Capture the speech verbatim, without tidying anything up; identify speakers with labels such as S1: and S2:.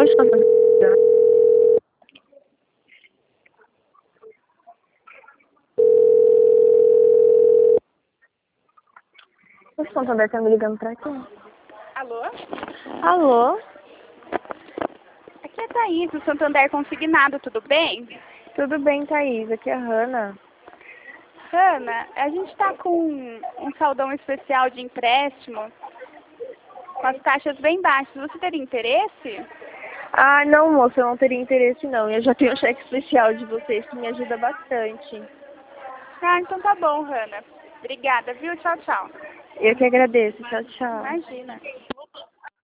S1: Oi, Santander. O Santander tá me ligando pra quê?
S2: Alô?
S1: Alô?
S2: Aqui é a Thaís, do Santander Consignado, tudo bem?
S1: Tudo bem, Thaís? Aqui é a Hanna.
S2: Ana, a gente está com um saldão especial de empréstimo, com as taxas bem baixas. Você teria interesse?
S1: Ah, não, moça, eu não teria interesse não. Eu já tenho um cheque especial de vocês que me ajuda bastante.
S2: Ah, então tá bom, Ana. Obrigada, viu? Tchau, tchau.
S1: Eu que agradeço. Tchau, tchau.
S2: Imagina.